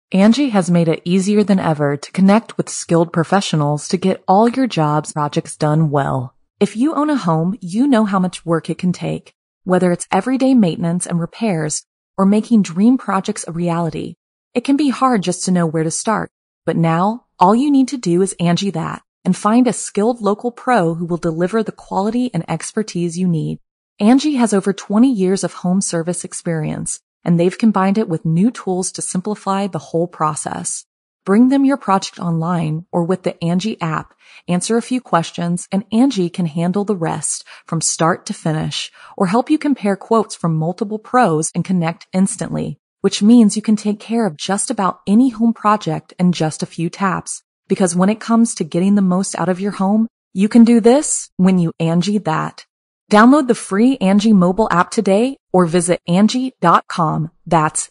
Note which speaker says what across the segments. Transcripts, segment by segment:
Speaker 1: Angie has made it easier than ever to connect with skilled professionals to get all your jobs projects done well. If you own a home, you know how much work it can take, whether it's everyday maintenance and repairs or making dream projects a reality. It can be hard just to know where to start, but now all you need to do is Angie that and find a skilled local pro who will deliver the quality and expertise you need. Angie has over 20 years of home service experience, and they've combined it with new tools to simplify the whole process. Bring them your project online or with the Angie app, answer a few questions, and Angie can handle the rest from start to finish, or help you compare quotes from multiple pros and connect instantly, which means you can take care of just about any home project in just a few taps. Because when it comes to getting the most out of your home, you can do this when you Angie that. Download the free Angie mobile app today or visit Angie.com. That's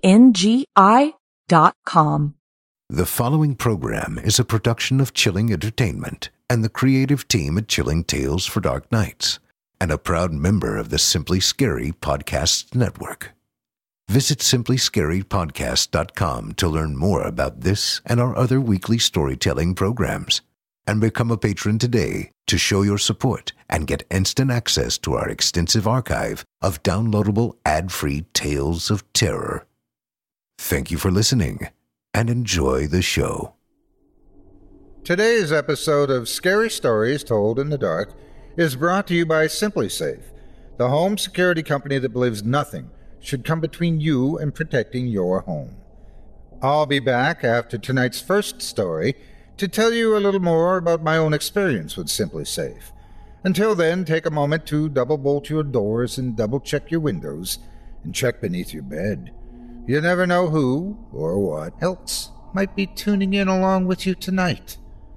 Speaker 1: ANGI.com.
Speaker 2: The following program is a production of Chilling Entertainment and the creative team at Chilling Tales for Dark Nights, and a proud member of the Simply Scary Podcasts Network. Visit simplyscarypodcast.com to learn more about this and our other weekly storytelling programs, and become a patron today to show your support and get instant access to our extensive archive of downloadable ad-free tales of terror. Thank you for listening, and enjoy the show.
Speaker 3: Today's episode of Scary Stories Told in the Dark is brought to you by SimpliSafe, the home security company that believes nothing should come between you and protecting your home. I'll be back after tonight's first story to tell you a little more about my own experience with SimpliSafe. Until then, take a moment to double bolt your doors and double check your windows and check beneath your bed. You never know who or what else might be tuning in along with you tonight.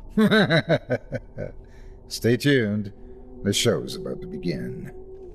Speaker 3: Stay tuned. The show's about to begin.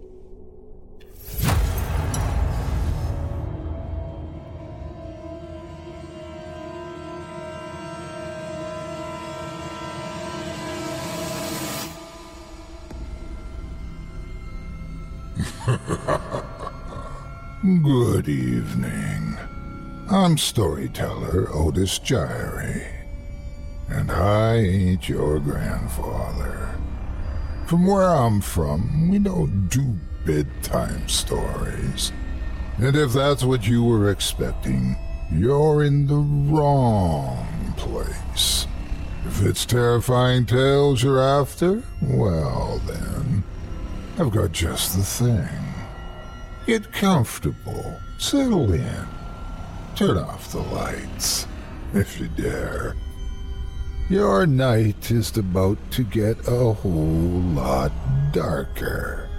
Speaker 4: Good evening. I'm storyteller Otis Gyrie, and I ain't your grandfather. From where I'm from, we don't do bedtime stories. And if that's what you were expecting, you're in the wrong place. If it's terrifying tales you're after, well then, I've got just the thing. Get comfortable, settle in, turn off the lights, if you dare. Your night is about to get a whole lot darker.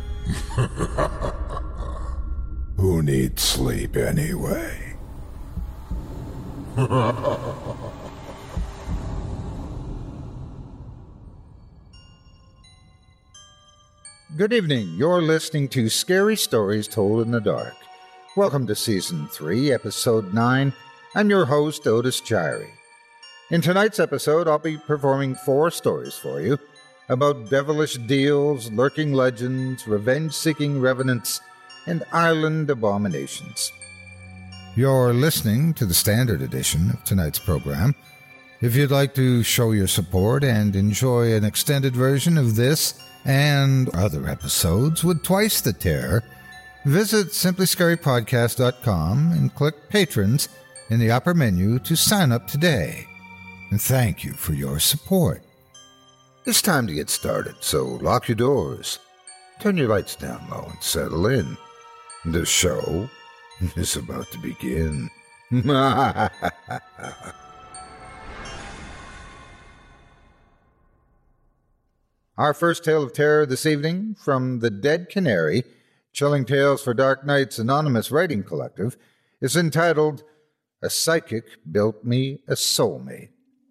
Speaker 4: Who needs sleep anyway?
Speaker 3: Good evening. You're listening to Scary Stories Told in the Dark. Welcome to Season 3, Episode 9. I'm your host, Otis Gyrie. In tonight's episode, I'll be performing 4 stories for you about devilish deals, lurking legends, revenge-seeking revenants, and island abominations. You're listening to the standard edition of tonight's program. If you'd like to show your support and enjoy an extended version of this and other episodes with twice the terror, visit simplyscarypodcast.com and click Patrons in the upper menu to sign up today. And thank you for your support. It's time to get started, so lock your doors, turn your lights down low, and settle in. The show is about to begin. Our first tale of terror this evening, from the Dead Canary, Chilling Tales for Dark Nights Anonymous Writing Collective, is entitled, A Psychic Built Me a Soulmate.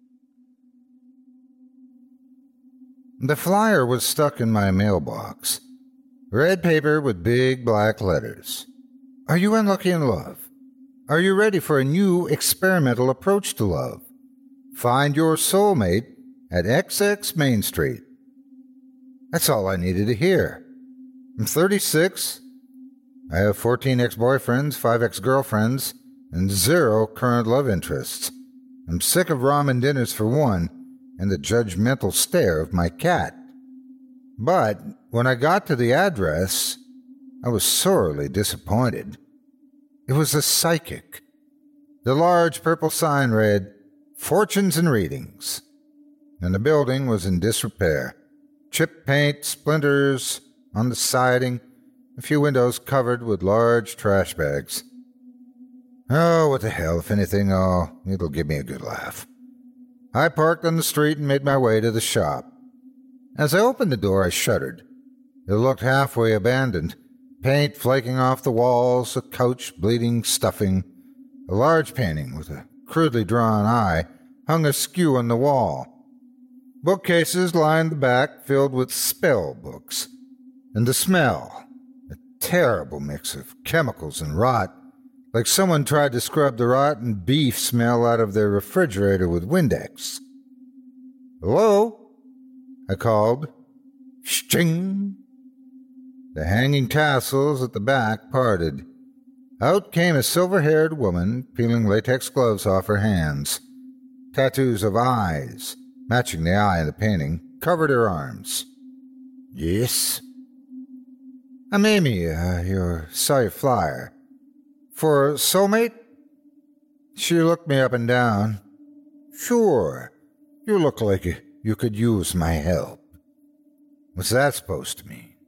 Speaker 3: The flyer was stuck in my mailbox. Red paper with big black letters. Are you unlucky in love? Are you ready for a new experimental approach to love? Find your soulmate at XX Main Street. That's all I needed to hear. I'm 36. I have 14 ex-boyfriends, 5 ex-girlfriends, and 0 current love interests. I'm sick of ramen dinners for one, and the judgmental stare of my cat. But when I got to the address, I was sorely disappointed. It was a psychic. The large purple sign read, "Fortunes and Readings," and the building was in disrepair. Chipped paint, splinters on the siding, a few windows covered with large trash bags. Oh, what the hell, if anything, it'll give me a good laugh. I parked on the street and made my way to the shop. As I opened the door, I shuddered. It looked halfway abandoned. Paint flaking off the walls, a couch bleeding stuffing. A large painting with a crudely drawn eye hung askew on the wall. Bookcases lined the back, filled with spell books. And the smell, a terrible mix of chemicals and rot, like someone tried to scrub the rotten beef smell out of their refrigerator with Windex. "Hello?" I called. Shting! The hanging tassels at the back parted. Out came a silver-haired woman, peeling latex gloves off her hands. Tattoos of eyes, matching the eye in the painting, covered her arms. "Yes?" "I'm Amy, saw your flyer. For soulmate?" She looked me up and down. "Sure. You look like you could use my help." "What's that supposed to mean?"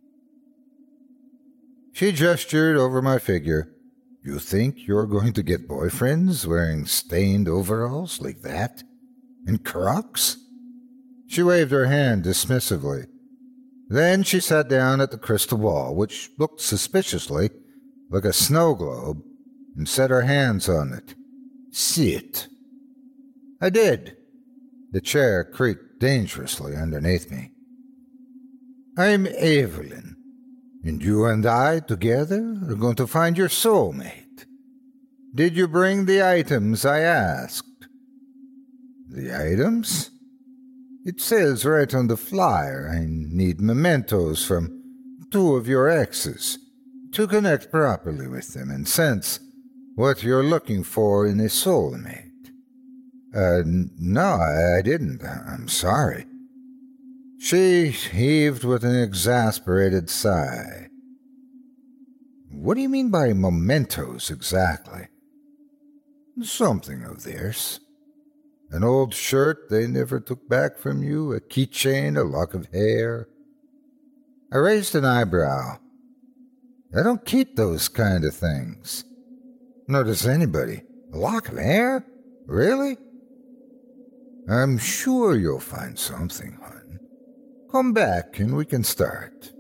Speaker 3: She gestured over my figure. "You think you're going to get boyfriends wearing stained overalls like that? And Crocs?" She waved her hand dismissively. Then she sat down at the crystal ball, which looked suspiciously like a snow globe, and set her hands on it. "Sit." I did. The chair creaked dangerously underneath me. "I'm Evelyn, and you and I together are going to find your soulmate. Did you bring the items I asked?" "The items?" "It says right on the flyer I need mementos from 2 of your exes to connect properly with them and sense what you're looking for in a soulmate." No, I didn't. I'm sorry." She heaved with an exasperated sigh. "What do you mean by mementos exactly?" "Something of theirs. An old shirt they never took back from you, a keychain, a lock of hair." I raised an eyebrow. "I don't keep those kind of things." "Nor does anybody. A lock of hair? Really?" "I'm sure you'll find something, hon. Come back and we can start."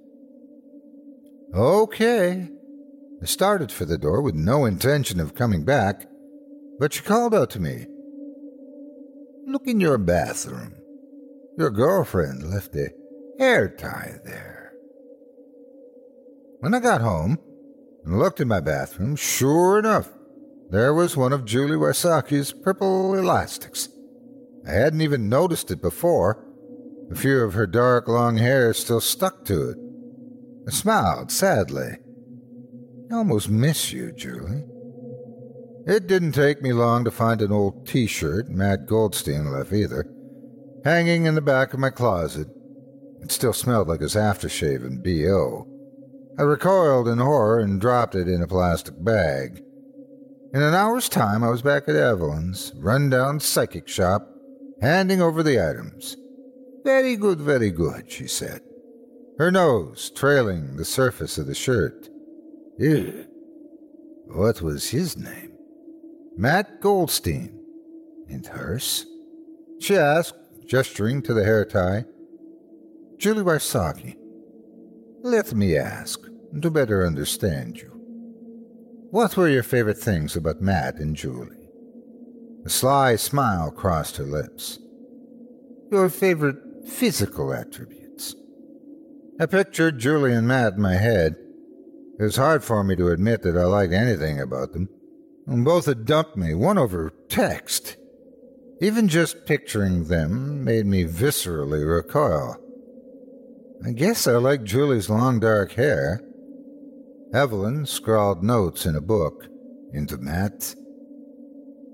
Speaker 3: "Okay." I started for the door with no intention of coming back, but she called out to me. "Look in your bathroom. Your girlfriend left a hair tie there." When I got home and looked in my bathroom, sure enough, there was one of Julie Wysaki's purple elastics. I hadn't even noticed it before. A few of her dark long hair still stuck to it. I smiled sadly. "I almost miss you, Julie." It didn't take me long to find an old T-shirt Matt Goldstein left either, hanging in the back of my closet. It still smelled like his aftershave and B.O. I recoiled in horror and dropped it in a plastic bag. In an hour's time, I was back at Evelyn's run-down psychic shop, handing over the items. Very good, she said, her nose trailing the surface of the shirt. "Ew. What was his name?" "Matt Goldstein." "And hers?" she asked, gesturing to the hair tie. "Julie Wysocki." "Let me ask, to better understand you. What were your favorite things about Matt and Julie?" A sly smile crossed her lips. "Your favorite physical attributes." I pictured Julie and Matt in my head. It was hard for me to admit that I liked anything about them. And both had dumped me, one over text. Even just picturing them made me viscerally recoil. I guess I liked Julie's long dark hair. Evelyn scrawled notes in a book. Into Matt.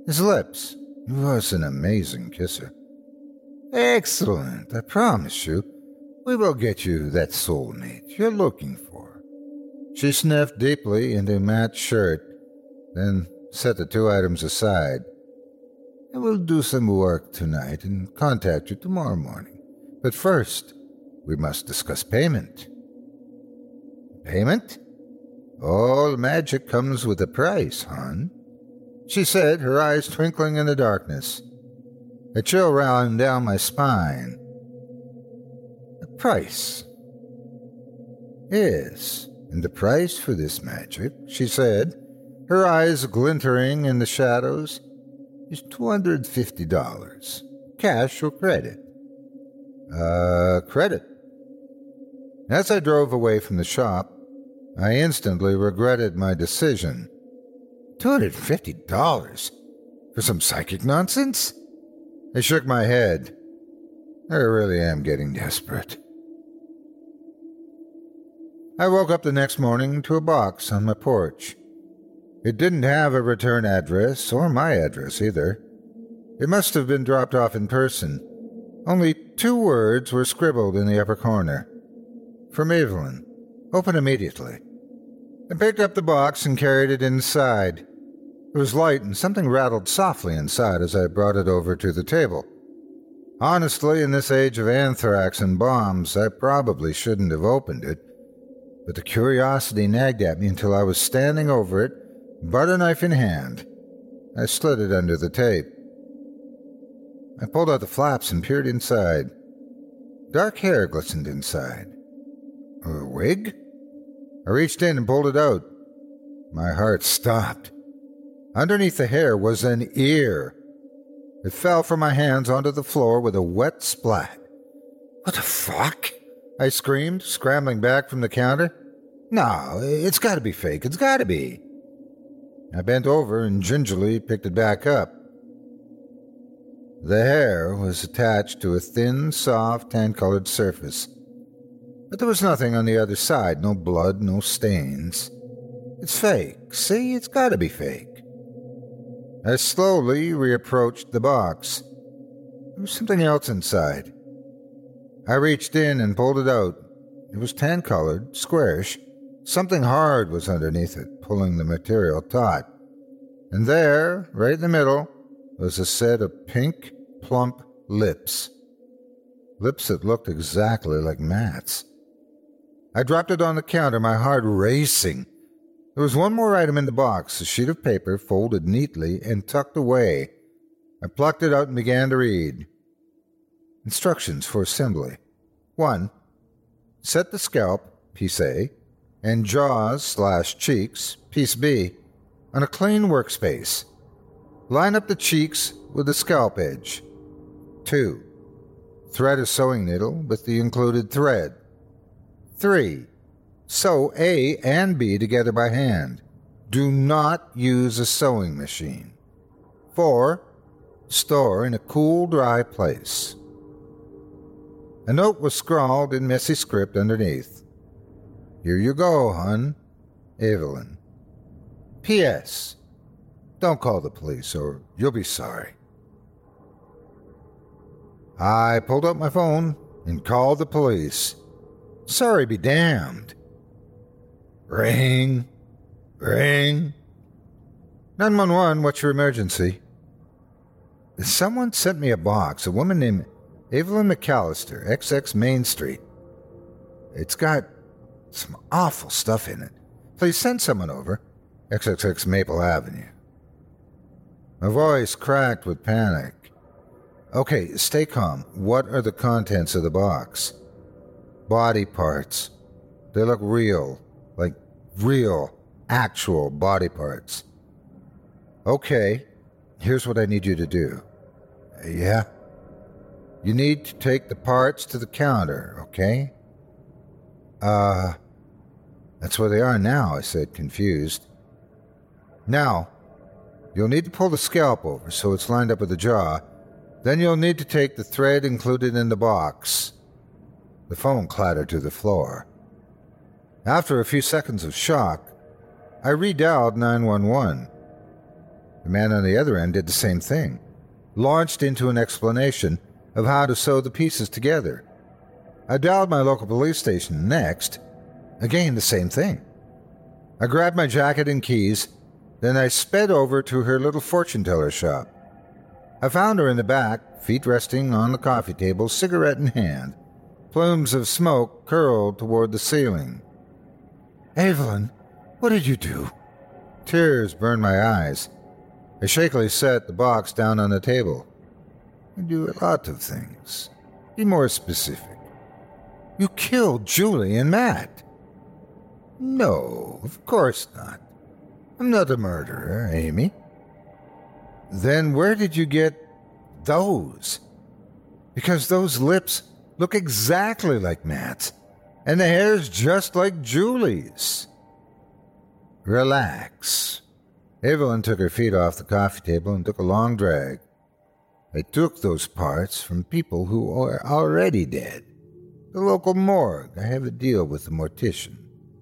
Speaker 3: His lips. He was an amazing kisser. Excellent. I promise you, we will get you that soulmate you're looking for. She sniffed deeply into Matt's shirt, then set the two items aside. I will do some work tonight and contact you tomorrow morning. But first, we must discuss payment. Payment? All magic comes with a price, hon, she said, her eyes twinkling in the darkness. A chill ran down my spine. The price? Yes, and the price for this magic, she said, her eyes glintering in the shadows, is $250. Cash or credit? Credit. As I drove away from the shop, I instantly regretted my decision. $250? For some psychic nonsense? I shook my head. I really am getting desperate. I woke up the next morning to a box on my porch. It didn't have a return address, or my address either. It must have been dropped off in person. Only 2 words were scribbled in the upper corner. From Evelyn. Open immediately. I picked up the box and carried it inside. It was light and something rattled softly inside as I brought it over to the table. Honestly, in this age of anthrax and bombs, I probably shouldn't have opened it, but the curiosity nagged at me until I was standing over it, butter knife in hand. I slid it under the tape. I pulled out the flaps and peered inside. Dark hair glistened inside. A wig? I reached in and pulled it out. My heart stopped. Underneath the hair was an ear. It fell from my hands onto the floor with a wet splat. What the fuck? I screamed, scrambling back from the counter. No, it's gotta be fake. It's gotta be. I bent over and gingerly picked it back up. The hair was attached to a thin, soft, tan-colored surface. But there was nothing on the other side, no blood, no stains. It's fake. See, it's gotta be fake. I slowly reapproached the box. There was something else inside. I reached in and pulled it out. It was tan-colored, squarish. Something hard was underneath it, pulling the material taut. And there, right in the middle, was a set of pink, plump lips. Lips that looked exactly like Matt's. I dropped it on the counter, my heart racing. There was one more item in the box, a sheet of paper folded neatly and tucked away. I plucked it out and began to read. Instructions for assembly. 1. Set the scalp, piece A, and jaws/cheeks, piece B, on a clean workspace. Line up the cheeks with the scalp edge. 2. Thread a sewing needle with the included thread. 3. Sew A and B together by hand. Do not use a sewing machine. 4. Store in a cool, dry place. A note was scrawled in messy script underneath. Here you go, hon. Evelyn. P.S. Don't call the police or you'll be sorry. I pulled up my phone and called the police. Sorry be damned. Ring. Ring. 911, what's your emergency? Someone sent me a box. A woman named Evelyn McAllister, XX Main Street. It's got some awful stuff in it. Please send someone over. XXX Maple Avenue. My voice cracked with panic. Okay, stay calm. What are the contents of the box? Body parts. They look real. Like real, actual body parts. Okay, here's what I need you to do. Yeah? You need to take the parts to the counter, okay? That's where they are now, I said, confused. Now, you'll need to pull the scalp over so it's lined up with the jaw. Then you'll need to take the thread included in the box. The phone clattered to the floor. After a few seconds of shock, I redialed 911. The man on the other end did the same thing, launched into an explanation of how to sew the pieces together. I dialed my local police station next. Again, the same thing. I grabbed my jacket and keys, then I sped over to her little fortune-teller shop. I found her in the back, feet resting on the coffee table, cigarette in hand. Plumes of smoke curled toward the ceiling. "Evelyn, what did you do?" Tears burned my eyes. I shakily set the box down on the table. "I do a lot of things. Be more specific." "You killed Julie and Matt." "No, of course not. I'm not a murderer, Amy." "Then where did you get those?" "Because those lips look exactly like Matt's, and the hair's just like Julie's." "Relax." Evelyn took her feet off the coffee table and took a long drag. "I took those parts from people who are already dead. The local morgue. I have a deal with the mortician."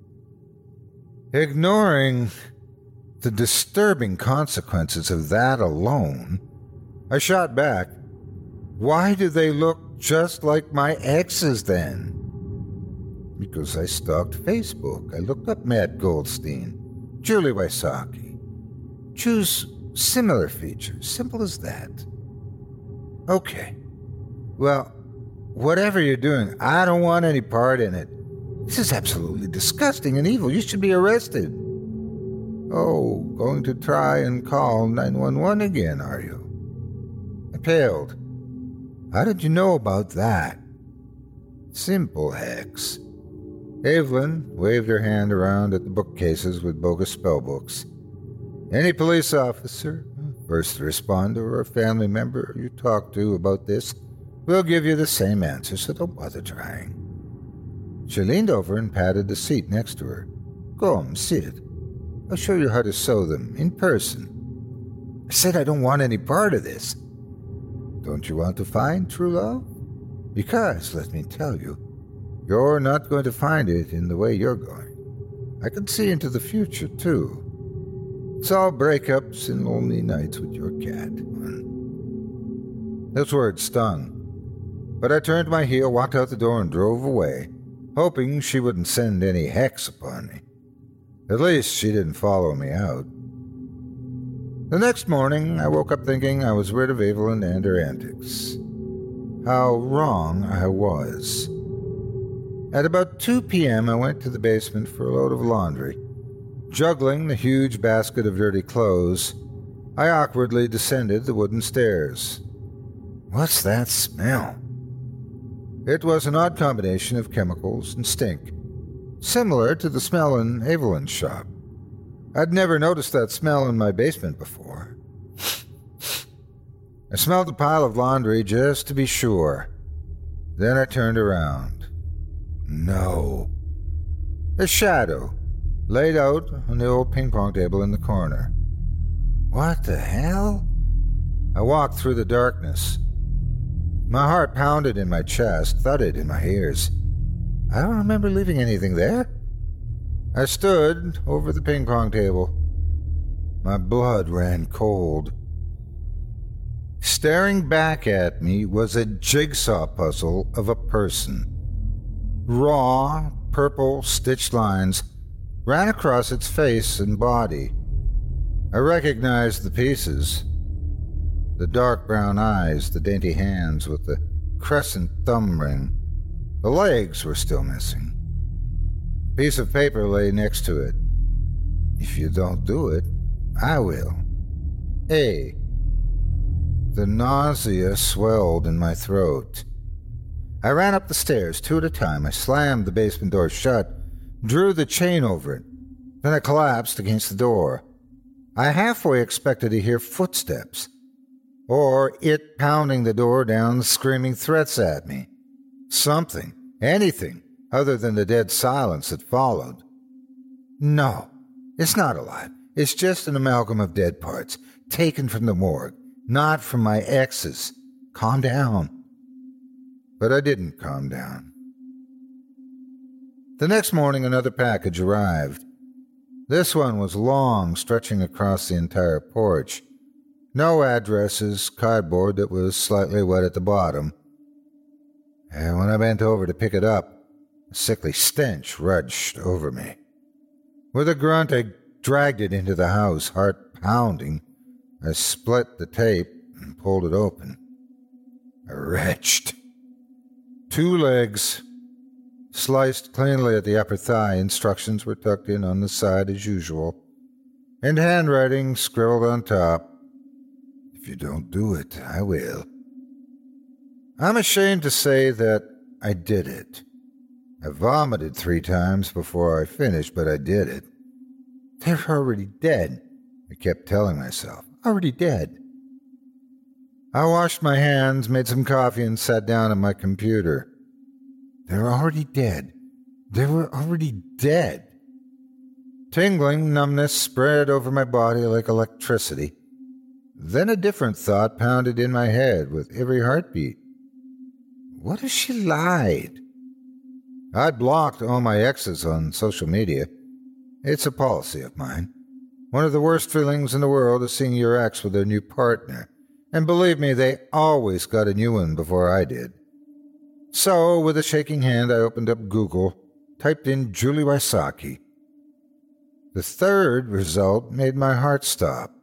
Speaker 3: Ignoring the disturbing consequences of that alone, I shot back. "Why do they look just like my exes then?" "Because I stalked Facebook. I looked up Matt Goldstein, Julie Wysocki. Choose similar features. Simple as that." "Okay. Well, whatever you're doing, I don't want any part in it. This is absolutely disgusting and evil. You should be arrested." "Oh, going to try and call 911 again, are you?" I paled. "How did you know about that?" "Simple, Hex." Evelyn waved her hand around at the bookcases with bogus spellbooks. "Any police officer, first responder, or family member you talk to about this will give you the same answer, so don't bother trying." She leaned over and patted the seat next to her. "Come, sit. I'll show you how to sew them in person." "I said I don't want any part of this." "Don't you want to find true love? Because, let me tell you, you're not going to find it in the way you're going. I can see into the future, too. It's all breakups and lonely nights with your cat." Those words stung, but I turned my heel, walked out the door, and drove away, hoping she wouldn't send any hex upon me. At least she didn't follow me out. The next morning, I woke up thinking I was rid of Evelyn and her antics. How wrong I was. At about 2 p.m., I went to the basement for a load of laundry. Juggling the huge basket of dirty clothes, I awkwardly descended the wooden stairs. What's that smell? It was an odd combination of chemicals and stink, similar to the smell in Evelyn's shop. I'd never noticed that smell in my basement before. I smelled a pile of laundry just to be sure. Then I turned around. No. A shadow, laid out on the old ping-pong table in the corner. What the hell? I walked through the darkness. My heart pounded in my chest, thudded in my ears. I don't remember leaving anything there. I stood over the ping-pong table. My blood ran cold. Staring back at me was a jigsaw puzzle of a person. Raw, purple stitched lines ran across its face and body. I recognized the pieces. The dark brown eyes, the dainty hands with the crescent thumb ring. The legs were still missing. A piece of paper lay next to it. If you don't do it, I will. A. The nausea swelled in my throat. I ran up the stairs, 2 at a time. I slammed the basement door shut, drew the chain over it. Then I collapsed against the door. I halfway expected to hear footsteps, or it pounding the door down, screaming threats at me. Something, anything, other than the dead silence that followed. No, it's not alive. It's just an amalgam of dead parts, taken from the morgue, not from my exes. Calm down. But I didn't calm down. The next morning, another package arrived. This one was long, stretching across the entire porch. No addresses, cardboard that was slightly wet at the bottom. And when I bent over to pick it up, a sickly stench rushed over me. With a grunt, I dragged it into the house, heart pounding. I split the tape and pulled it open. I retched. 2 legs, sliced cleanly at the upper thigh. Instructions were tucked in on the side as usual, and handwriting scribbled on top. If you don't do it, I will. I'm ashamed to say that I did it. I vomited 3 times before I finished, but I did it. They're already dead, I kept telling myself. Already dead. I washed my hands, made some coffee, and sat down at my computer. They're already dead. They were already dead. Tingling numbness spread over my body like electricity. Then a different thought pounded in my head with every heartbeat. What if she lied? I'd blocked all my exes on social media. It's a policy of mine. One of the worst feelings in the world is seeing your ex with a new partner. And believe me, they always got a new one before I did. So, with a shaking hand, I opened up Google, typed in Julie Wysocki. The third result made my heart stop.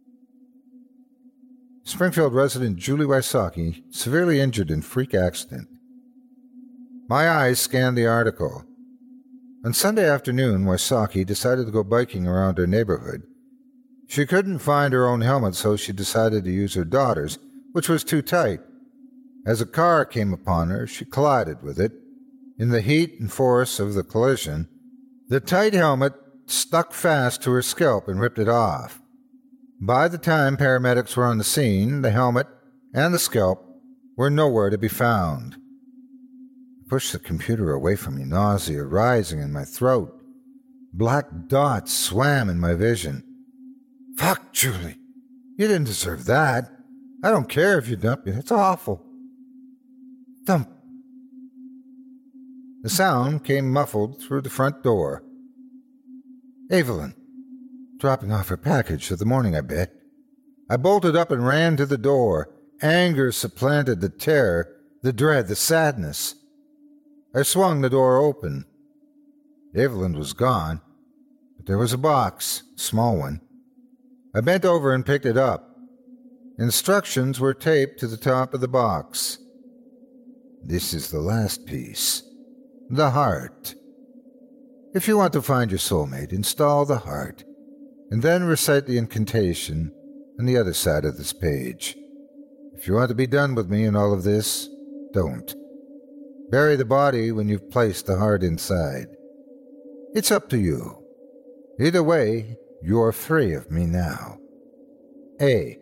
Speaker 3: Springfield resident Julie Wysocki, severely injured in freak accident. My eyes scanned the article. On Sunday afternoon, Wysocki decided to go biking around her neighborhood. She couldn't find her own helmet, so she decided to use her daughter's, which was too tight. As a car came upon her, she collided with it. In the heat and force of the collision, the tight helmet stuck fast to her scalp and ripped it off. By the time paramedics were on the scene, the helmet and the scalp were nowhere to be found. I pushed the computer away from me, nausea rising in my throat. Black dots swam in my vision. Fuck, Julie. You didn't deserve that. I don't care if you dump me. It's awful. Dump. The sound came muffled through the front door. Evelyn. Dropping off her package of the morning, I bet. I bolted up and ran to the door. Anger supplanted the terror, the dread, the sadness. I swung the door open. Evelyn was gone, but there was a box, a small one. I bent over and picked it up. Instructions were taped to the top of the box. This is the last piece. The heart. If you want to find your soulmate, install the heart, and then recite the incantation on the other side of this page. If you want to be done with me and all of this, don't. Bury the body when you've placed the heart inside. It's up to you. Either way, you're free of me now. A.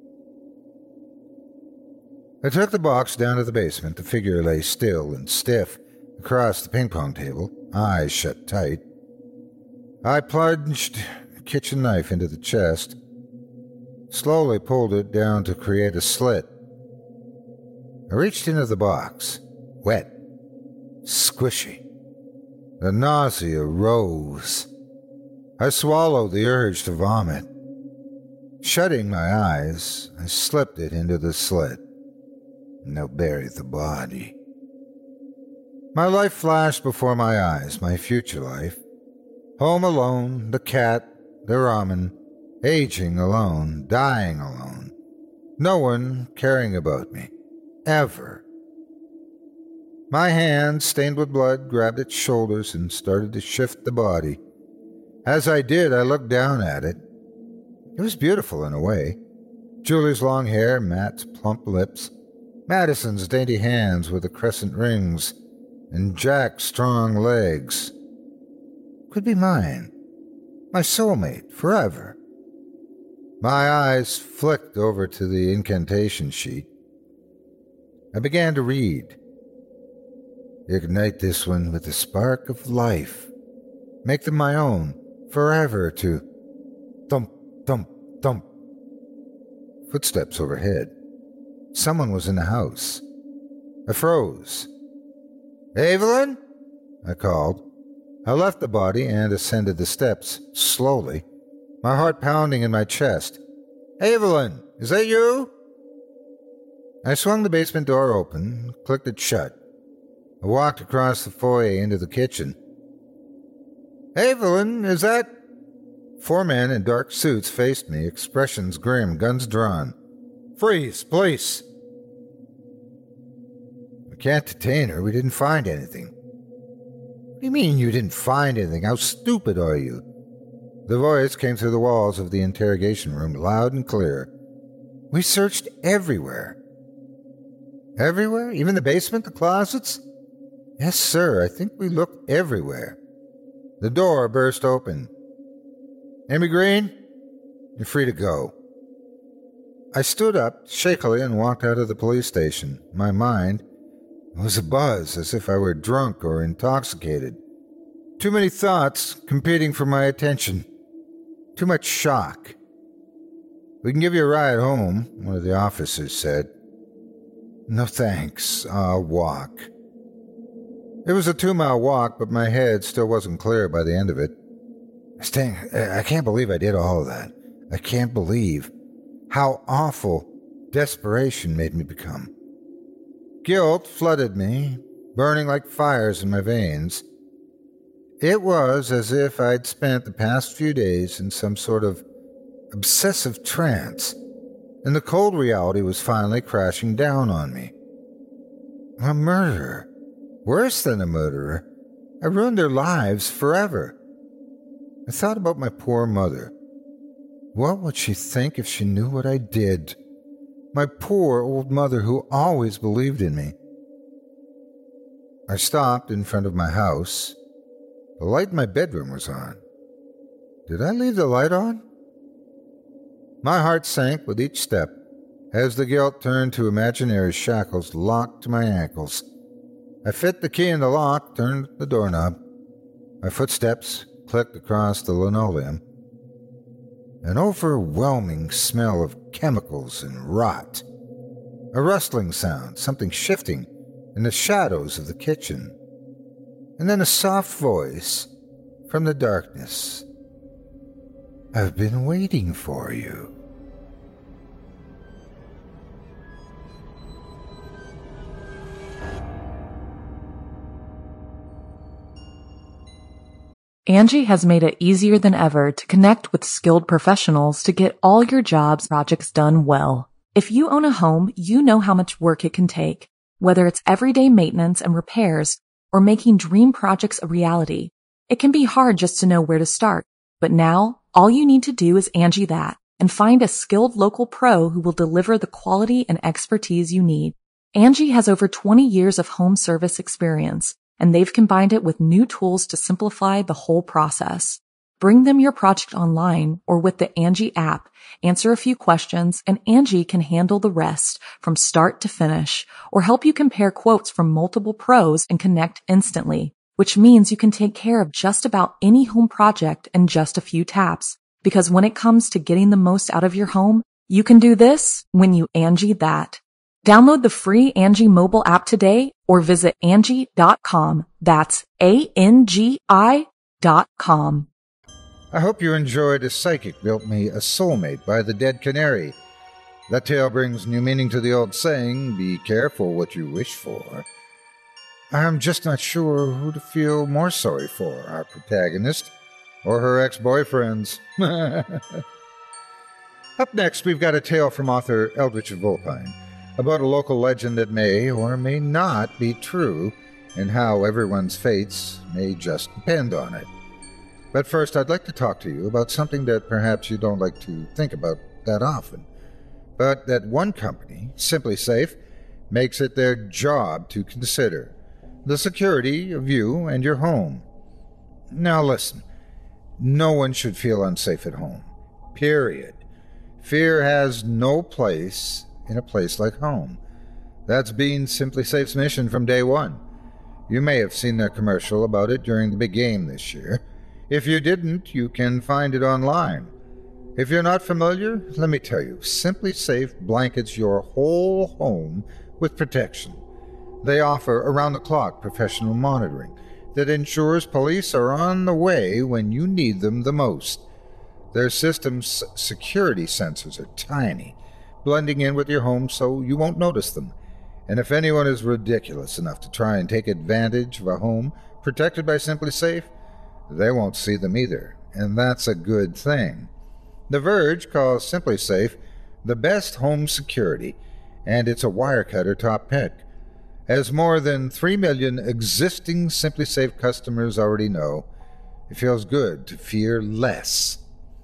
Speaker 3: I took the box down to the basement. The figure lay still and stiff across the ping-pong table, eyes shut tight. I plunged a kitchen knife into the chest, slowly pulled it down to create a slit. I reached into the box, wet, squishy. The nausea rose. I swallowed the urge to vomit. Shutting my eyes, I slipped it into the slit. Now bury the body. My life flashed before my eyes, my future life. Home alone, the cat, the ramen, aging alone, dying alone. No one caring about me. Ever. My hand, stained with blood, grabbed its shoulders and started to shift the body. As I did, I looked down at it. It was beautiful in a way. Julie's long hair, Matt's plump lips, Madison's dainty hands with the crescent rings, and Jack's strong legs. Could be mine. My soulmate, forever. My eyes flicked over to the incantation sheet. I began to read. Ignite this one with the spark of life. Make them my own, forever to thump, thump, thump. Footsteps overhead. Someone was in the house. I froze. Evelyn? I called. I left the body and ascended the steps, slowly, my heart pounding in my chest. Evelyn! is that you? I swung the basement door open, clicked it shut. I walked across the foyer into the kitchen. Evelyn, is that... 4 men in dark suits faced me, expressions grim, guns drawn. Freeze, police! We can't detain her. We didn't find anything. What do you mean you didn't find anything? How stupid are you? The voice came through the walls of the interrogation room, loud and clear. We searched everywhere. Everywhere? Even the basement, the closets? Yes, sir. I think we looked everywhere. The door burst open. Amy Green, you're free to go. I stood up shakily and walked out of the police station. My mind was abuzz, as if I were drunk or intoxicated. Too many thoughts competing for my attention. Too much shock. We can give you a ride home, one of the officers said. No thanks, I'll walk. It was a 2-mile walk, but my head still wasn't clear by the end of it. Sting, I can't believe I did all of that. I can't believe how awful desperation made me become. Guilt flooded me, burning like fires in my veins. It was as if I'd spent the past few days in some sort of obsessive trance, and the cold reality was finally crashing down on me. A murderer. Worse than a murderer. I ruined their lives forever. I thought about my poor mother. What would she think if she knew what I did? My poor old mother who always believed in me. I stopped in front of my house. The light in my bedroom was on. Did I leave the light on? My heart sank with each step as the guilt turned to imaginary shackles locked to my ankles. I fit the key in the lock, turned the doorknob. My footsteps clicked across the linoleum. An overwhelming smell of chemicals and rot. A rustling sound, something shifting in the shadows of the kitchen. And then a soft voice from the darkness. I've been waiting for you.
Speaker 1: Angie has made it easier than ever to connect with skilled professionals to get all your jobs projects done well. If you own a home, you know how much work it can take, whether it's everyday maintenance and repairs or making dream projects a reality. It can be hard just to know where to start, but now all you need to do is Angie that and find a skilled local pro who will deliver the quality and expertise you need. Angie has over 20 years of home service experience, and they've combined it with new tools to simplify the whole process. Bring them your project online or with the Angie app, answer a few questions, and Angie can handle the rest from start to finish, or help you compare quotes from multiple pros and connect instantly, which means you can take care of just about any home project in just a few taps. Because when it comes to getting the most out of your home, you can do this when you Angie that. Download the free Angie mobile app today or visit Angie.com. That's ANGI.com.
Speaker 3: I hope you enjoyed A Psychic Built Me a Soulmate by the Dead Canary. That tale brings new meaning to the old saying, be careful what you wish for. I'm just not sure who to feel more sorry for, our protagonist or her ex-boyfriends. Up next, we've got a tale from author Eldritch Vulpine about a local legend that may or may not be true, and how everyone's fates may just depend on it. But first, I'd like to talk to you about something that perhaps you don't like to think about that often, but that one company, Simply Safe, makes it their job to consider: the security of you and your home. Now listen, no one should feel unsafe at home. Period. Fear has no place in a place like home. That's been Simply Safe's mission from day one. You may have seen their commercial about it during the big game this year. If you didn't, you can find it online. If you're not familiar, let me tell you, Simply Safe blankets your whole home with protection. They offer around-the-clock professional monitoring that ensures police are on the way when you need them the most. Their system's security sensors are tiny, blending in with your home so you won't notice them. And if anyone is ridiculous enough to try and take advantage of a home protected by SimpliSafe, they won't see them either, and that's a good thing. The Verge calls SimpliSafe the best home security, and it's a Wirecutter top pick. As more than 3 million existing SimpliSafe customers already know, it feels good to fear less.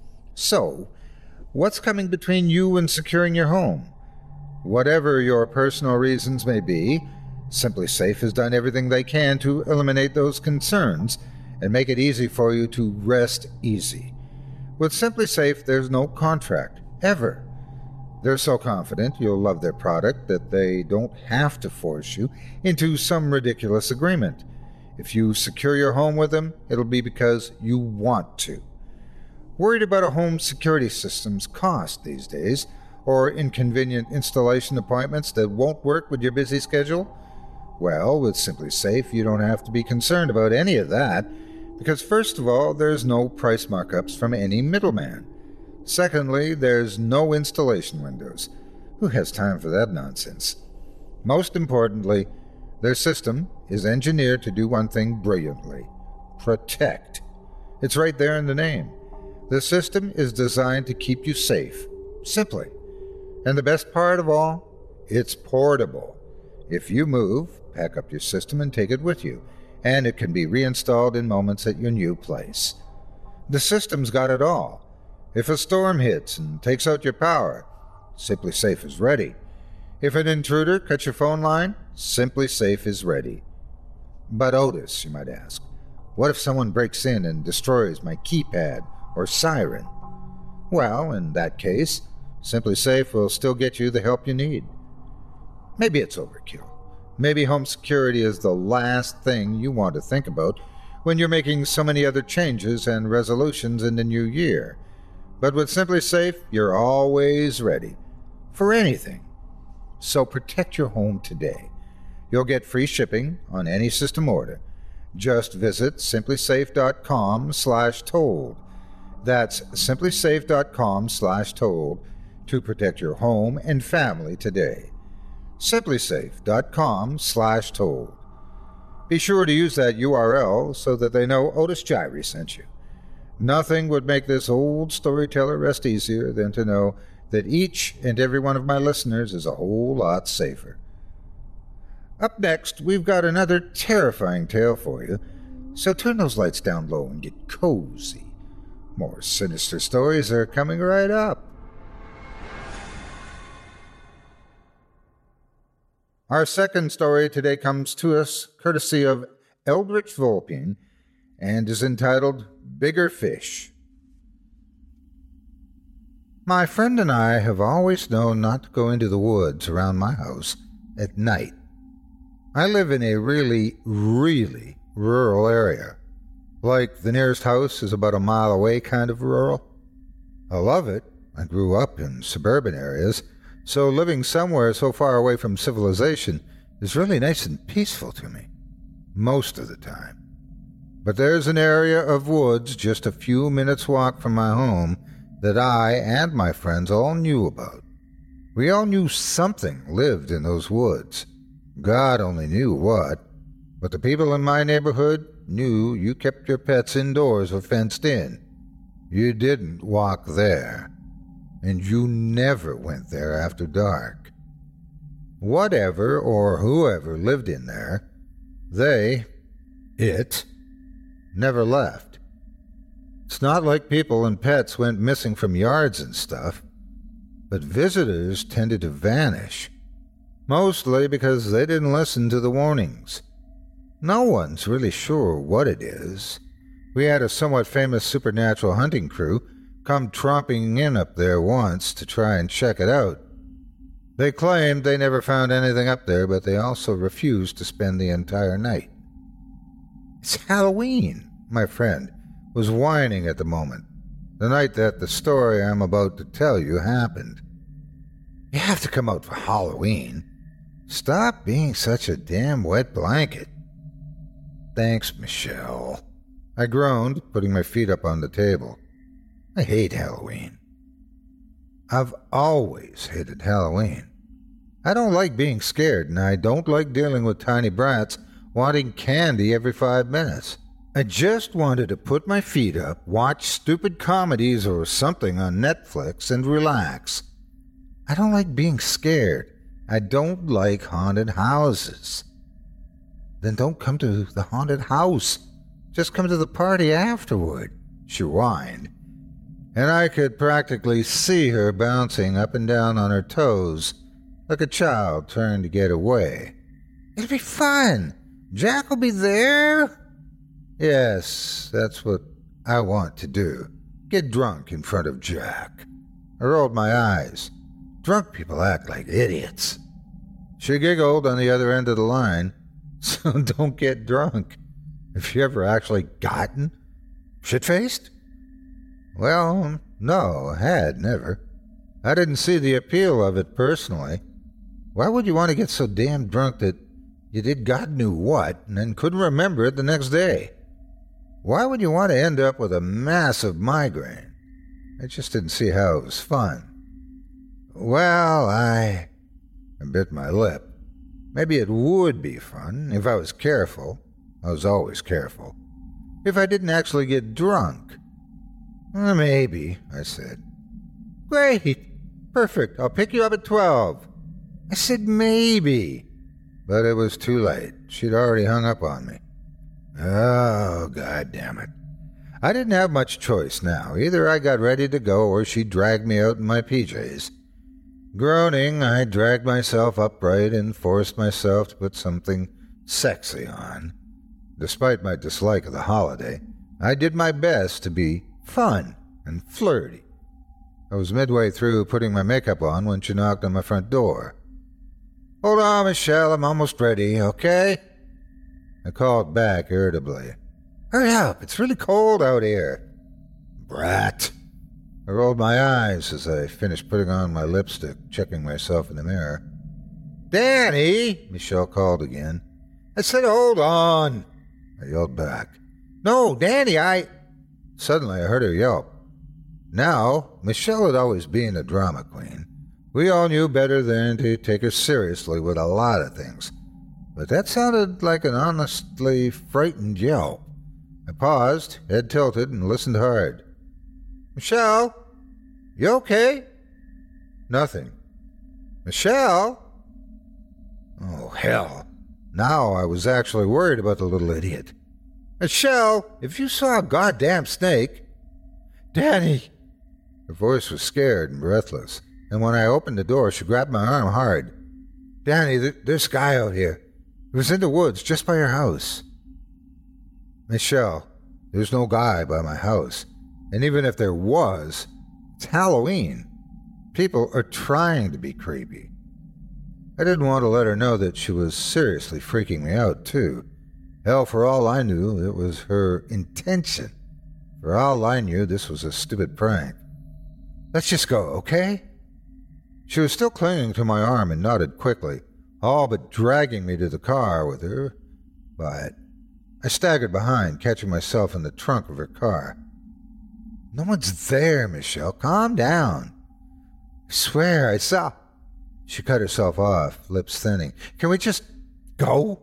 Speaker 3: So, what's coming between you and securing your home? Whatever your personal reasons may be, SimpliSafe has done everything they can to eliminate those concerns and make it easy for you to rest easy. With SimpliSafe, there's no contract, ever. They're so confident you'll love their product that they don't have to force you into some ridiculous agreement. If you secure your home with them, it'll be because you want to. Worried about a home security system's cost these days, or inconvenient installation appointments that won't work with your busy schedule? Well, with SimpliSafe, you don't have to be concerned about any of that, because first of all, there's no price markups from any middleman. Secondly, there's no installation windows. Who has time for that nonsense? Most importantly, their system is engineered to do one thing brilliantly: protect. It's right there in the name. The system is designed to keep you safe, simply. And the best part of all, it's portable. If you move, pack up your system and take it with you, and it can be reinstalled in moments at your new place. The system's got it all. If a storm hits and takes out your power, SimpliSafe is ready. If an intruder cuts your phone line, SimpliSafe is ready. But Otis, you might ask, what if someone breaks in and destroys my keypad or siren? Well, in that case, SimpliSafe will still get you the help you need. Maybe it's overkill. Maybe home security is the last thing you want to think about when you're making so many other changes and resolutions in the new year. But with SimpliSafe, you're always ready for anything. So protect your home today. You'll get free shipping on any system order. Just visit SimpliSafe.com/told. That's SimpliSafe.com/told to protect your home and family today. SimpliSafe.com/told. Be sure to use that URL so that they know Otis Jiry sent you. Nothing would make this old storyteller rest easier than to know that each and every one of my listeners is a whole lot safer. Up next, we've got another terrifying tale for you, so turn those lights down low and get cozy. More sinister stories are coming right up. Our second story today comes to us courtesy of Eldritch Vulpine and is entitled Bigger Fish. My friend and I have always known not to go into the woods around my house at night. I live in a really rural area. Like the nearest house is about a mile away kind of rural. I love it. I grew up in suburban areas, so living somewhere so far away from civilization is really nice and peaceful to me, most of the time. But there's an area of woods just a few minutes' walk from my home that I and my friends all knew about. We all knew something lived in those woods. God only knew what, but the people in my neighborhood knew you kept your pets indoors or fenced in. You didn't walk there, and you never went there after dark. Whatever or whoever lived in there, it never left. It's not like people and pets went missing from yards and stuff, but visitors tended to vanish, mostly because they didn't listen to the warnings. No one's really sure what it is. We had a somewhat famous supernatural hunting crew come tromping in up there once to try and check it out. They claimed they never found anything up there, but they also refused to spend the entire night. It's Halloween, my friend was whining at the moment, the night that the story I'm about to tell you happened. You have to come out for Halloween. Stop being such a damn wet blanket. Thanks, Michelle. I groaned, putting my feet up on the table. I hate Halloween. I've always hated Halloween. I don't like being scared, and I don't like dealing with tiny brats wanting candy every 5 minutes. I just wanted to put my feet up, watch stupid comedies or something on Netflix, and relax. I don't like being scared. I don't like haunted houses. Then don't come to the haunted house. Just come to the party afterward, she whined. And I could practically see her bouncing up and down on her toes, like a child trying to get away. It'll be fun. Jack will be there. Yes, that's what I want to do. Get drunk in front of Jack. I rolled my eyes. Drunk people act like idiots. She giggled on the other end of the line. So don't get drunk. Have you ever actually gotten shit-faced? Well, no, I had never. I didn't see the appeal of it personally. Why would you want to get so damn drunk that you did God knew what and then couldn't remember it the next day? Why would you want to end up with a massive migraine? I just didn't see how it was fun. Well, I bit my lip. Maybe it would be fun if I was careful. I was always careful. If I didn't actually get drunk. Maybe, I said. Great. Perfect. I'll pick you up at 12. I said maybe. But it was too late. She'd already hung up on me. Oh, God damn it. I didn't have much choice now. Either I got ready to go or she dragged me out in my PJs. Groaning, I dragged myself upright and forced myself to put something sexy on. Despite my dislike of the holiday, I did my best to be fun and flirty. I was midway through putting my makeup on when she knocked on my front door. Hold on, Michelle, I'm almost ready, okay? I called back irritably. Hurry up, it's really cold out here. Brat. I rolled my eyes as I finished putting on my lipstick, checking myself in the mirror. Danny, Michelle called again. I said, hold on. I yelled back. No, Danny, Suddenly I heard her yelp. Now, Michelle had always been a drama queen. We all knew better than to take her seriously with a lot of things. But that sounded like an honestly frightened yelp. I paused, head tilted, and listened hard. Michelle, you okay? Nothing. Michelle? Oh, hell. Now I was actually worried about the little idiot. Michelle, if you saw a goddamn snake... Danny! Her voice was scared and breathless, and when I opened the door, she grabbed my arm hard. Danny, there's a guy out here. He was in the woods just by your house. Michelle, there's no guy by my house. And even if there was, it's Halloween. People are trying to be creepy. I didn't want to let her know that she was seriously freaking me out, too. Hell, for all I knew, it was her intention. For all I knew, this was a stupid prank. Let's just go, okay? She was still clinging to my arm and nodded quickly, all but dragging me to the car with her. But I staggered behind, catching myself in the trunk of her car. No one's there, Michelle. Calm down. I swear, I saw... She cut herself off, lips thinning. Can we just go?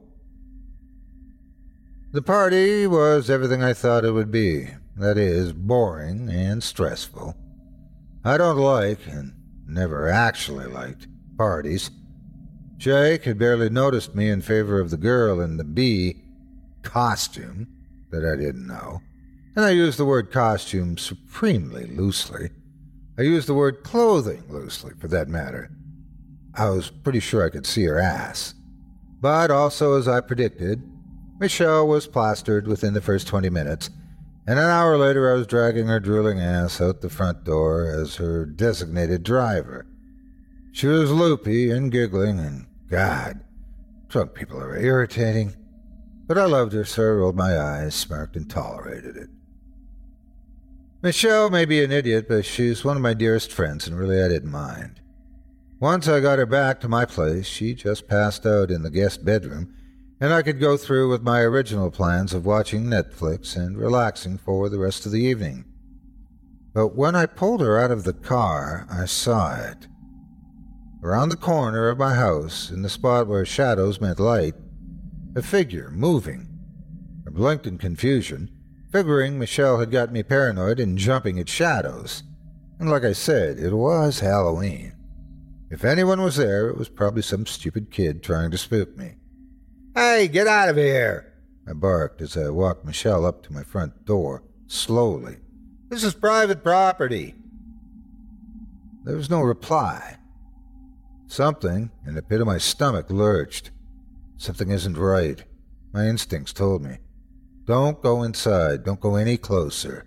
Speaker 3: The party was everything I thought it would be. That is, boring and stressful. I don't like, and never actually liked, parties. Jake had barely noticed me in favor of the girl in the bee costume that I didn't know. And I use the word costume supremely loosely. I use the word clothing loosely, for that matter. I was pretty sure I could see her ass. But also, as I predicted, Michelle was plastered within the first 20 minutes, and an hour later I was dragging her drooling ass out the front door as her designated driver. She was loopy and giggling, and God, drunk people are irritating. But I loved her, so I rolled my eyes, smirked, and tolerated it. Michelle may be an idiot, but she's one of my dearest friends, and really I didn't mind. Once I got her back to my place, she just passed out in the guest bedroom, and I could go through with my original plans of watching Netflix and relaxing for the rest of the evening. But when I pulled her out of the car, I saw it. Around the corner of my house, in the spot where shadows met light, a figure moving. I blinked in confusion, figuring Michelle had got me paranoid and jumping at shadows. And like I said, it was Halloween. If anyone was there, it was probably some stupid kid trying to spook me. "Hey, get out of here!" I barked as I walked Michelle up to my front door, slowly. "This is private property." There was no reply. Something in the pit of my stomach lurched. Something isn't right. My instincts told me. Don't go inside. Don't go any closer.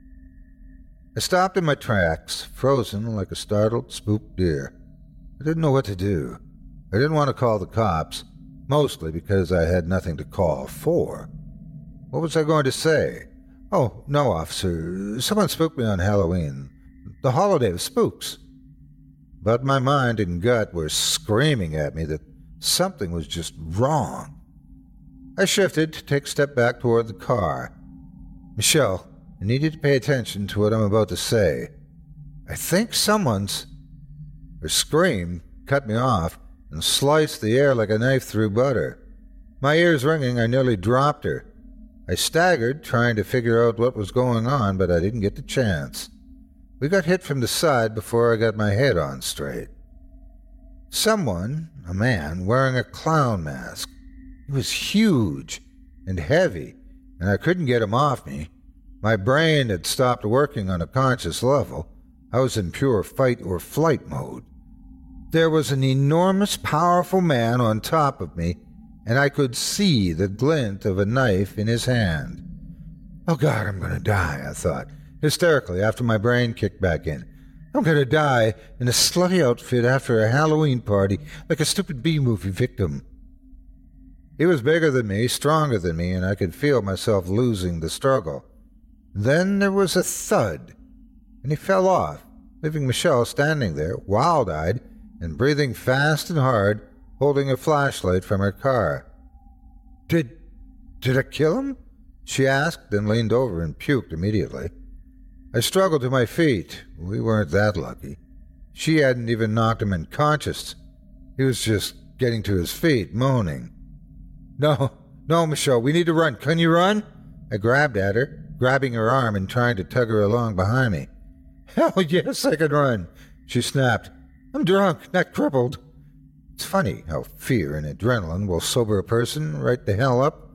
Speaker 3: I stopped in my tracks, frozen like a startled, spooked deer. I didn't know what to do. I didn't want to call the cops, mostly because I had nothing to call for. What was I going to say? "Oh, no, officer. Someone spooked me on Halloween. The holiday of spooks." But my mind and gut were screaming at me that something was just wrong. I shifted to take a step back toward the car. "Michelle, I need you to pay attention to what I'm about to say. I think someone's—" Her scream cut me off and sliced the air like a knife through butter. My ears ringing, I nearly dropped her. I staggered, trying to figure out what was going on, but I didn't get the chance. We got hit from the side before I got my head on straight. Someone, a man, wearing a clown mask. He was huge and heavy, and I couldn't get him off me. My brain had stopped working on a conscious level. I was in pure fight or flight mode. There was an enormous, powerful man on top of me, and I could see the glint of a knife in his hand. "Oh, God, I'm going to die," I thought, hysterically after my brain kicked back in. "I'm going to die in a slutty outfit after a Halloween party like a stupid B-movie victim." He was bigger than me, stronger than me, and I could feel myself losing the struggle. Then there was a thud, and he fell off, leaving Michelle standing there, wild-eyed and breathing fast and hard, holding a flashlight from her car. Did I kill him?" she asked, then leaned over and puked immediately. I struggled to my feet. We weren't that lucky. She hadn't even knocked him unconscious. He was just getting to his feet, moaning. No, Michelle, we need to run. Can you run?" I grabbed at her, grabbing her arm and trying to tug her along behind me. "Hell yes, I can run," she snapped. "I'm drunk, not crippled." It's funny how fear and adrenaline will sober a person right the hell up.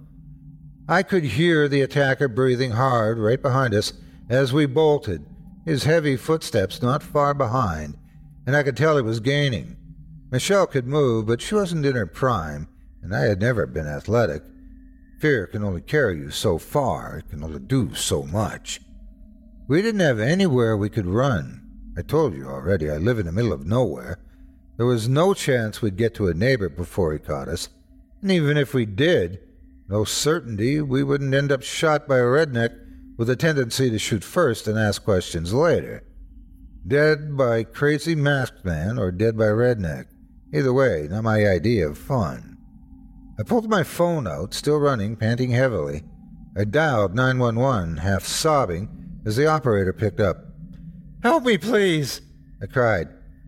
Speaker 3: I could hear the attacker breathing hard right behind us as we bolted, his heavy footsteps not far behind, and I could tell he was gaining. Michelle could move, but she wasn't in her prime, and I had never been athletic. Fear can only carry you so far. It can only do so much. We didn't have anywhere we could run. I told you already, I live in the middle of nowhere. There was no chance we'd get to a neighbor before he caught us, and even if we did, no certainty we wouldn't end up shot by a redneck with a tendency to shoot first and ask questions later. Dead by crazy masked man or dead by redneck. Either way, not my idea of fun. I pulled my phone out, still running, panting heavily. I dialed 911, half sobbing, as the operator picked up. "Help me, please," I cried.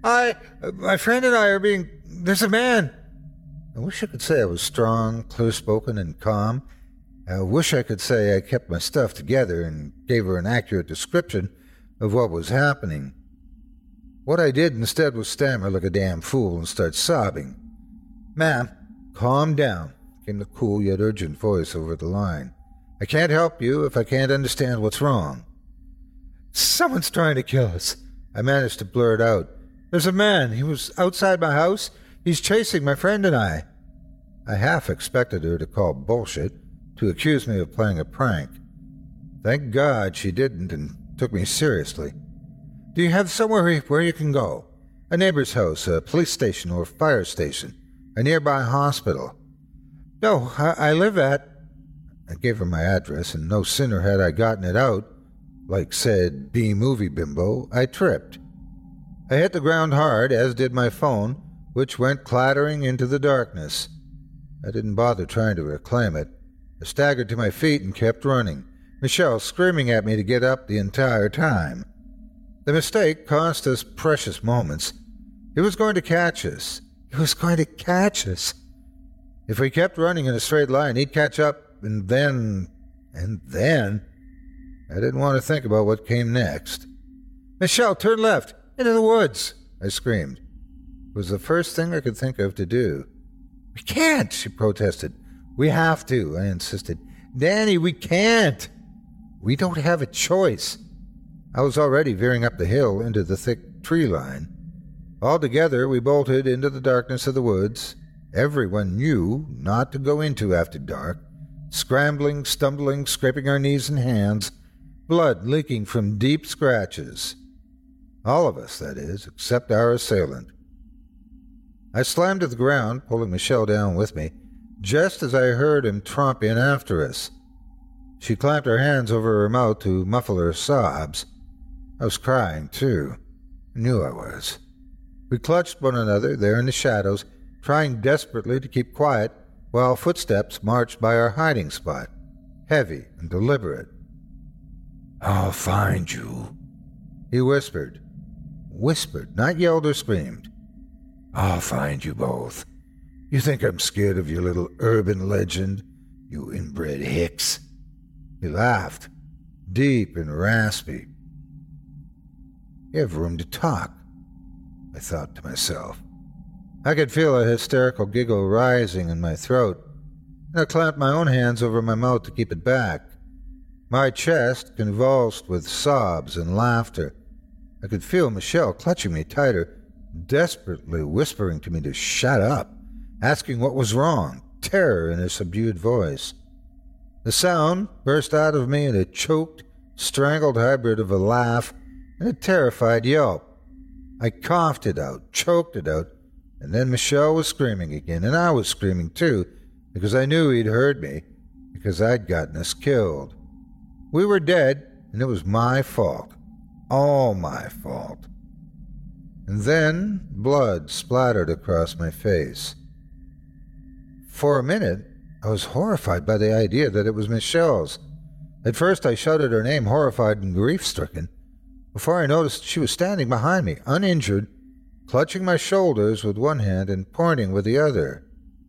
Speaker 3: My friend and I are being... There's a man." I wish I could say I was strong, clear-spoken, and calm. I wish I could say I kept my stuff together and gave her an accurate description of what was happening. What I did instead was stammer like a damn fool and start sobbing. "Ma'am, calm down," came the cool yet urgent voice over the line. "I can't help you if I can't understand what's wrong." "Someone's trying to kill us," I managed to blurt out. "There's a man. He was outside my house. He's chasing my friend and I." I half expected her to call bullshit, to accuse me of playing a prank. Thank God she didn't and took me seriously. "Do you have somewhere where you can go? A neighbor's house, a police station or fire station, a nearby hospital?" "No, I live at..." I gave her my address, and no sooner had I gotten it out, like said B-movie bimbo, I tripped. I hit the ground hard, as did my phone, which went clattering into the darkness. I didn't bother trying to reclaim it. I staggered to my feet and kept running, Michelle screaming at me to get up the entire time. The mistake cost us precious moments. It was going to catch us. It was going to catch us. If we kept running in a straight line, he'd catch up, and then... I didn't want to think about what came next. "Michelle, turn left! Into the woods!" I screamed. It was the first thing I could think of to do. "We can't," she protested. "We have to," I insisted. "Danny, we can't. We don't have a choice." I was already veering up the hill into the thick tree line. Altogether, we bolted into the darkness of the woods. Everyone knew not to go into after dark, scrambling, stumbling, scraping our knees and hands, blood leaking from deep scratches. All of us, that is, except our assailant. I slammed to the ground, pulling Michelle down with me, just as I heard him tromp in after us. She clamped her hands over her mouth to muffle her sobs. I was crying, too. I knew I was. We clutched one another there in the shadows, trying desperately to keep quiet, while footsteps marched by our hiding spot, heavy and deliberate. "I'll find you," he whispered. Whispered, not yelled or screamed. "I'll find you both. You think I'm scared of your little urban legend, you inbred hicks?" He laughed, deep and raspy. "You have room to talk," I thought to myself. I could feel a hysterical giggle rising in my throat, and I clamped my own hands over my mouth to keep it back. My chest convulsed with sobs and laughter. I could feel Michelle clutching me tighter, desperately whispering to me to shut up, asking what was wrong, terror in her subdued voice. The sound burst out of me in a choked, strangled hybrid of a laugh and a terrified yelp. I coughed it out, choked it out, and then Michelle was screaming again, and I was screaming too, because I knew he'd heard me, because I'd gotten us killed. We were dead, and it was my fault. All my fault. And then blood splattered across my face. For a minute, I was horrified by the idea that it was Michelle's. At first I shouted her name, horrified and grief-stricken, before I noticed she was standing behind me, uninjured, clutching my shoulders with one hand and pointing with the other.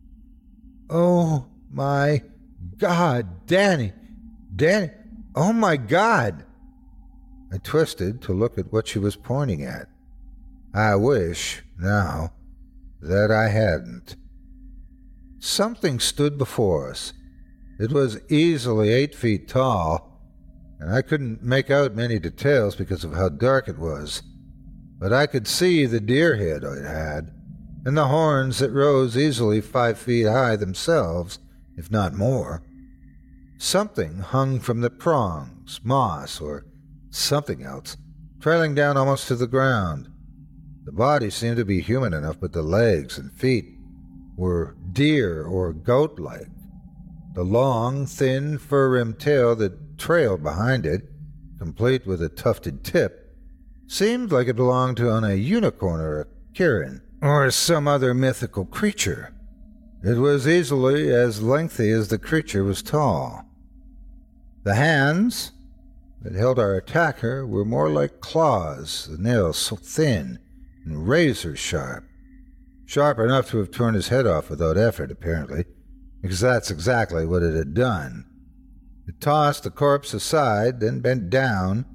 Speaker 3: "Oh, my God, Danny! Danny! Oh, my God!" I twisted to look at what she was pointing at. I wish, now, that I hadn't. Something stood before us. It was easily 8 feet tall, and I couldn't make out many details because of how dark it was. But I could see the deer head it had, and the horns that rose easily 5 feet high themselves, if not more. Something hung from the prongs, moss, or something else, trailing down almost to the ground. The body seemed to be human enough, but the legs and feet were deer or goat-like. The long, thin, fur-rimmed tail that trailed behind it, complete with a tufted tip, seemed like it belonged to a unicorn or a kirin, or some other mythical creature. It was easily as lengthy as the creature was tall. The hands that held our attacker were more like claws, the nails so thin and razor-sharp. Sharp enough to have torn his head off without effort, apparently, because that's exactly what it had done. It tossed the corpse aside, then bent down,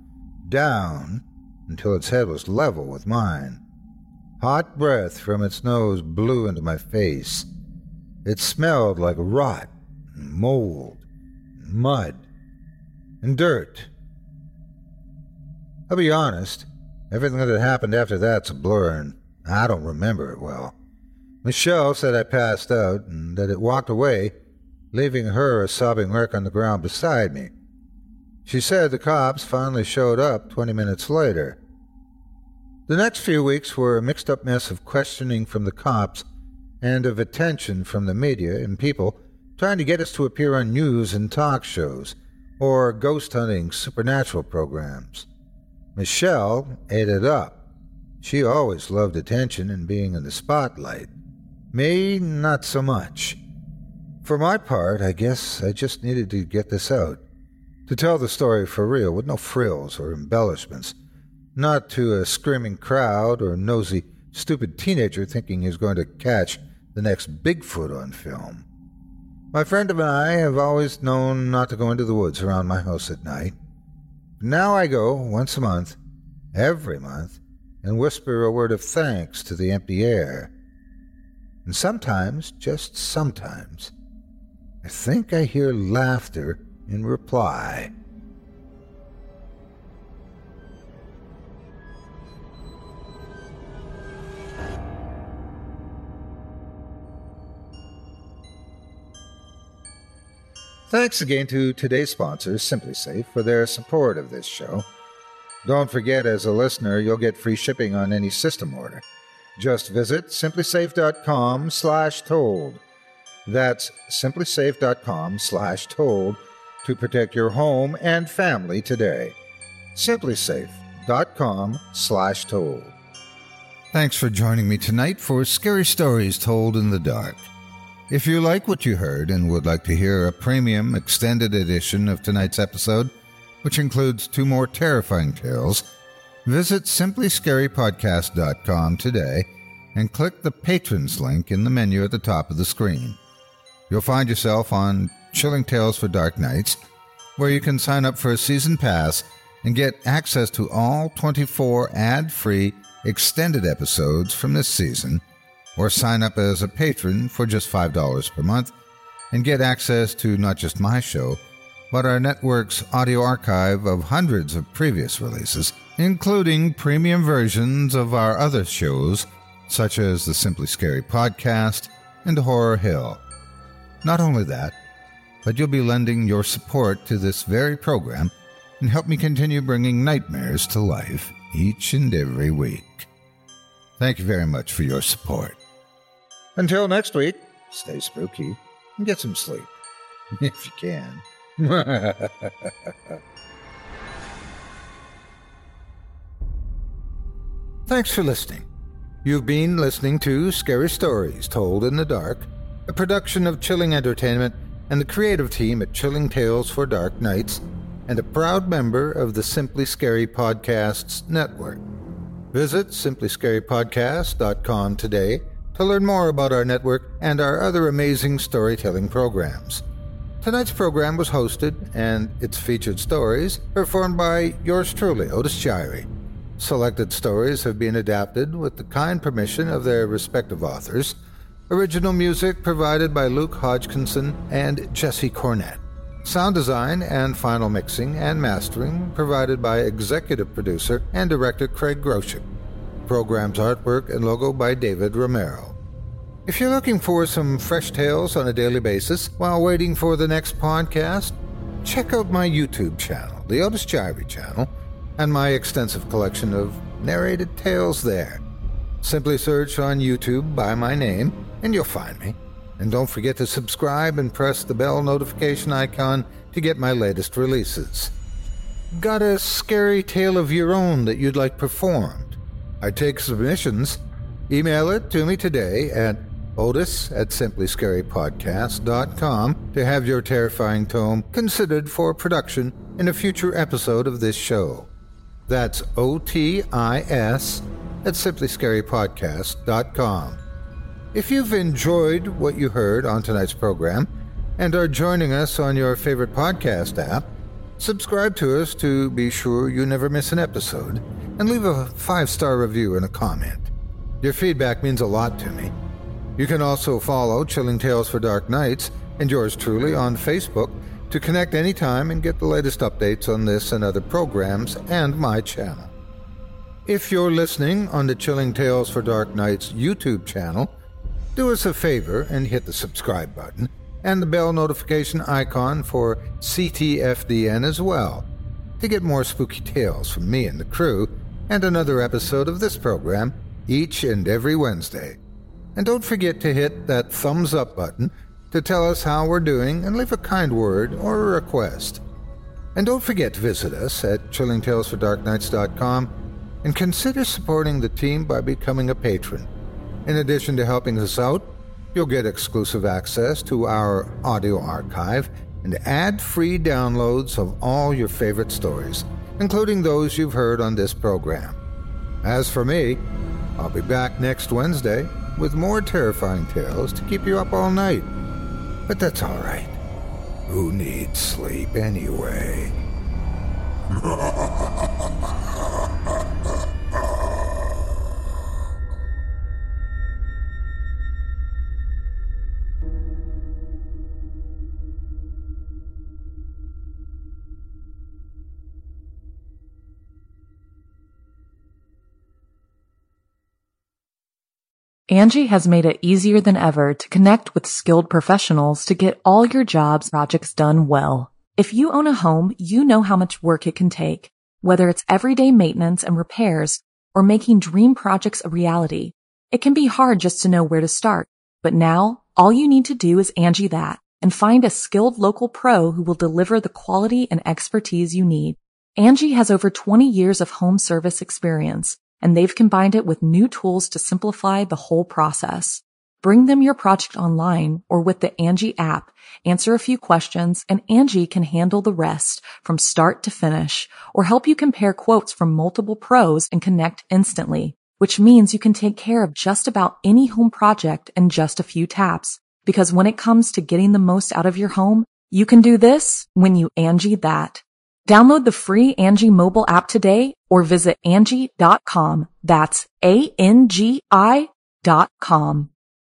Speaker 3: until its head was level with mine. Hot breath from its nose blew into my face. It smelled like rot, and mold, and mud, and dirt. I'll be honest, everything that had happened after that's a blur, and I don't remember it well. Michelle said I passed out, and that it walked away, leaving her a sobbing wreck on the ground beside me. She said the cops finally showed up 20 minutes later. The next few weeks were a mixed-up mess of questioning from the cops and of attention from the media and people trying to get us to appear on news and talk shows or ghost-hunting supernatural programs. Michelle ate it up. She always loved attention and being in the spotlight. Me, not so much. For my part, I guess I just needed to get this out, to tell the story for real with no frills or embellishments, not to a screaming crowd or nosy, stupid teenager thinking he's going to catch the next Bigfoot on film. My friend and I have always known not to go into the woods around my house at night. Now I go once a month, every month, and whisper a word of thanks to the empty air. And sometimes, just sometimes, I think I hear laughter in reply. Thanks again to today's sponsors, SimpliSafe, for their support of this show. Don't forget, as a listener, you'll get free shipping on any system order. Just visit simplisafe.com/told. That's simplisafe.com/told to protect your home and family today. simplisafe.com/told. Thanks for joining me tonight for Scary Stories Told in the Dark. If you like what you heard and would like to hear a premium extended edition of tonight's episode, which includes 2 more terrifying tales, visit simplyscarypodcast.com today and click the Patrons link in the menu at the top of the screen. You'll find yourself on Chilling Tales for Dark Nights, where you can sign up for a season pass and get access to all 24 ad-free extended episodes from this season, or sign up as a patron for just $5 per month and get access to not just my show, but our network's audio archive of hundreds of previous releases, including premium versions of our other shows, such as the Simply Scary Podcast and Horror Hill. Not only that, but you'll be lending your support to this very program and help me continue bringing nightmares to life each and every week. Thank you very much for your support. Until next week, stay spooky and get some sleep, if you can. Thanks for listening. You've been listening to Scary Stories Told in the Dark, a production of Chilling Entertainment and the creative team at Chilling Tales for Dark Nights, and a proud member of the Simply Scary Podcasts network. Visit simplyscarypodcast.com today to learn more about our network and our other amazing storytelling programs. Tonight's program was hosted, and its featured stories performed by yours truly, Otis Jiry. Selected stories have been adapted with the kind permission of their respective authors. Original music provided by Luke Hodgkinson and Jesse Cornett. Sound design and final mixing and mastering provided by executive producer and director Craig Groshek. Program's artwork and logo by David Romero. If you're looking for some fresh tales on a daily basis while waiting for the next podcast, check out my YouTube channel, the Otis Jiry channel, and my extensive collection of narrated tales there. Simply search on YouTube by my name, and you'll find me. And don't forget to subscribe and press the bell notification icon to get my latest releases. Got a scary tale of your own that you'd like performed? I take submissions. Email it to me today at otis@simplyscarypodcast.com to have your terrifying tome considered for production in a future episode of this show. That's OTIS@simplyscarypodcast.com. If you've enjoyed what you heard on tonight's program and are joining us on your favorite podcast app, subscribe to us to be sure you never miss an episode, and leave a 5-star review and a comment. Your feedback means a lot to me. You can also follow Chilling Tales for Dark Nights and yours truly on Facebook to connect anytime and get the latest updates on this and other programs and my channel. If you're listening on the Chilling Tales for Dark Nights YouTube channel, do us a favor and hit the subscribe button and the bell notification icon for CTFDN as well to get more spooky tales from me and the crew and another episode of this program each and every Wednesday. And don't forget to hit that thumbs up button to tell us how we're doing and leave a kind word or a request. And don't forget to visit us at chillingtalesfordarknights.com and consider supporting the team by becoming a patron. In addition to helping us out, you'll get exclusive access to our audio archive and ad-free downloads of all your favorite stories, including those you've heard on this program. As for me, I'll be back next Wednesday with more terrifying tales to keep you up all night. But that's all right. Who needs sleep anyway?
Speaker 1: Angie has made it easier than ever to connect with skilled professionals to get all your jobs projects done well. If you own a home, you know how much work it can take, whether it's everyday maintenance and repairs or making dream projects a reality. It can be hard just to know where to start, but now all you need to do is Angie that and find a skilled local pro who will deliver the quality and expertise you need. Angie has over 20 years of home service experience, and they've combined it with new tools to simplify the whole process. Bring them your project online or with the Angie app, answer a few questions, and Angie can handle the rest from start to finish or help you compare quotes from multiple pros and connect instantly, which means you can take care of just about any home project in just a few taps. Because when it comes to getting the most out of your home, you can do this when you Angie that. Download the free Angie mobile app today or visit Angie.com. That's ANGI.com.